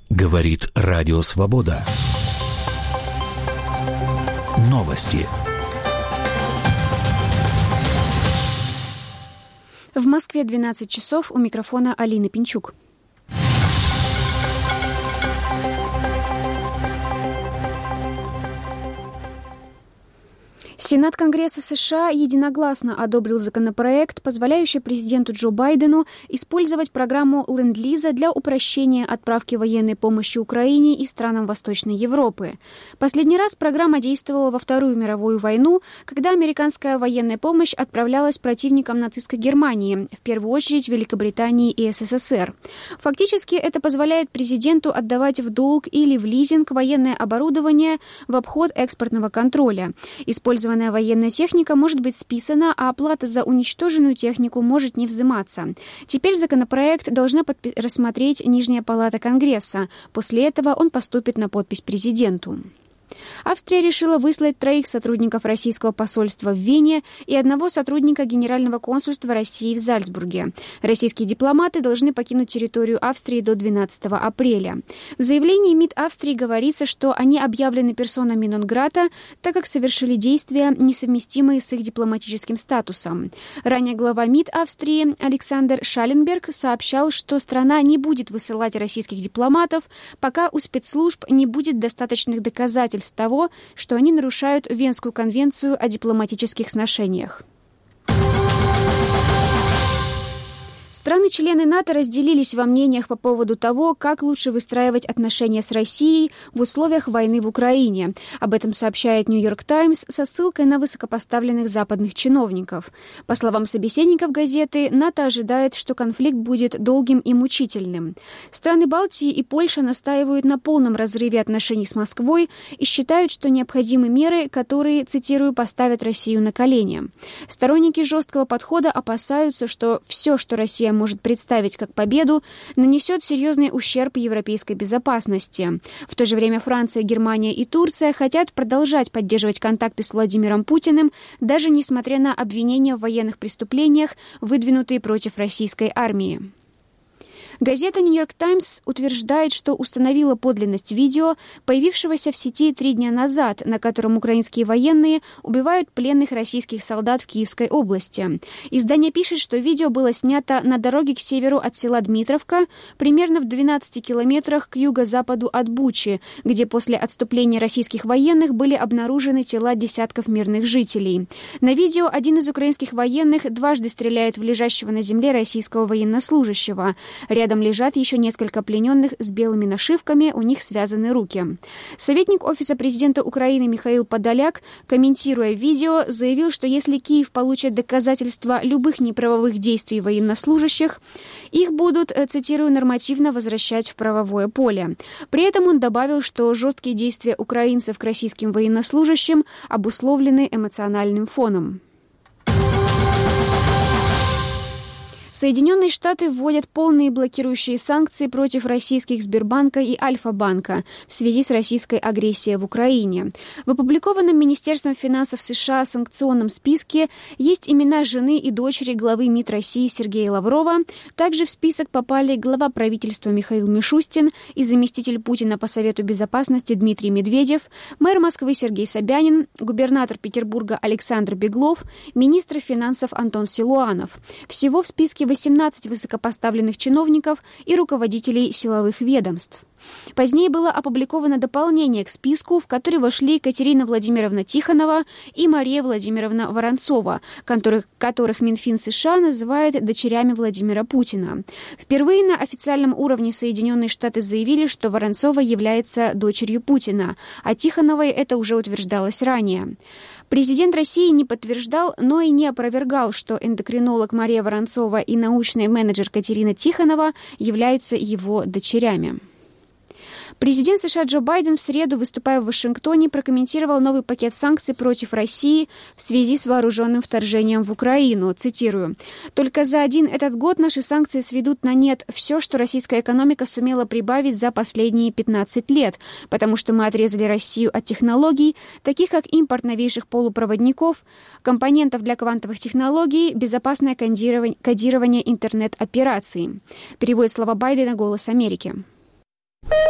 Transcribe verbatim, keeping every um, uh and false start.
Говорит Радио Свобода. Новости. В Москве двенадцать часов, у микрофона Алина Пинчук. Сенат Конгресса США единогласно одобрил законопроект, позволяющий президенту Джо Байдену использовать программу Ленд-Лиза для упрощения отправки военной помощи Украине и странам Восточной Европы. Последний раз программа действовала во Вторую мировую войну, когда американская военная помощь отправлялась противникам нацистской Германии, в первую очередь Великобритании и СССР. Фактически это позволяет президенту отдавать в долг или в лизинг военное оборудование в обход экспортного контроля. Использование военная техника может быть списана, а оплата за уничтоженную технику может не взиматься. Теперь законопроект должна подпи- рассмотреть Нижняя палата Конгресса. После этого он поступит на подпись президенту. Австрия решила выслать троих сотрудников российского посольства в Вене и одного сотрудника Генерального консульства России в Зальцбурге. Российские дипломаты должны покинуть территорию Австрии до двенадцатого апреля. В заявлении МИД Австрии говорится, что они объявлены персонами нон-грата, так как совершили действия, несовместимые с их дипломатическим статусом. Ранее глава МИД Австрии Александр Шалленберг сообщал, что страна не будет высылать российских дипломатов, пока у спецслужб не будет достаточных доказательств того, что они нарушают Венскую конвенцию о дипломатических сношениях. Страны-члены НАТО разделились во мнениях по поводу того, как лучше выстраивать отношения с Россией в условиях войны в Украине. Об этом сообщает «Нью-Йорк Таймс» со ссылкой на высокопоставленных западных чиновников. По словам собеседников газеты, НАТО ожидает, что конфликт будет долгим и мучительным. Страны Балтии и Польша настаивают на полном разрыве отношений с Москвой и считают, что необходимы меры, которые, цитирую, поставят Россию на колени. Сторонники жесткого подхода опасаются, что все, что Россия может представить как победу, нанесет серьезный ущерб европейской безопасности. В то же время Франция, Германия и Турция хотят продолжать поддерживать контакты с Владимиром Путиным, даже несмотря на обвинения в военных преступлениях, выдвинутые против российской армии. Газета «Нью-Йорк Таймс» утверждает, что установила подлинность видео, появившегося в сети три дня назад, на котором украинские военные убивают пленных российских солдат в Киевской области. Издание пишет, что видео было снято на дороге к северу от села Дмитровка, примерно в двенадцати километрах к юго-западу от Бучи, где после отступления российских военных были обнаружены тела десятков мирных жителей. На видео один из украинских военных дважды стреляет в лежащего на земле российского военнослужащего. Рядом Рядом лежат еще несколько плененных с белыми нашивками, у них связаны руки. Советник Офиса президента Украины Михаил Подоляк, комментируя видео, заявил, что если Киев получит доказательства любых неправовых действий военнослужащих, их будут, цитирую, нормативно возвращать в правовое поле. При этом он добавил, что жесткие действия украинцев к российским военнослужащим обусловлены эмоциональным фоном. Соединенные Штаты вводят полные блокирующие санкции против российских Сбербанка и Альфа-банка в связи с российской агрессией в Украине. В опубликованном Министерством финансов США санкционном списке есть имена жены и дочери главы МИД России Сергея Лаврова. Также в список попали глава правительства Михаил Мишустин и заместитель Путина по Совету безопасности Дмитрий Медведев, мэр Москвы Сергей Собянин, губернатор Петербурга Александр Беглов, министр финансов Антон Силуанов. Всего в списке восемнадцать высокопоставленных чиновников и руководителей силовых ведомств. Позднее было опубликовано дополнение к списку, в который вошли Екатерина Владимировна Тихонова и Мария Владимировна Воронцова, которых, которых Минфин США называет дочерями Владимира Путина. Впервые на официальном уровне Соединенные Штаты заявили, что Воронцова является дочерью Путина, а Тихоновой это уже утверждалось ранее. Президент России не подтверждал, но и не опровергал, что эндокринолог Мария Воронцова и научный менеджер Катерина Тихонова являются его дочерями. Президент США Джо Байден в среду, выступая в Вашингтоне, прокомментировал новый пакет санкций против России в связи с вооруженным вторжением в Украину. Цитирую. «Только за один этот год наши санкции сведут на нет все, что российская экономика сумела прибавить за последние пятнадцать лет, потому что мы отрезали Россию от технологий, таких как импорт новейших полупроводников, компонентов для квантовых технологий, безопасное кодирование, кодирование интернет-операций». Переводит слова Байдена «Голос Америки».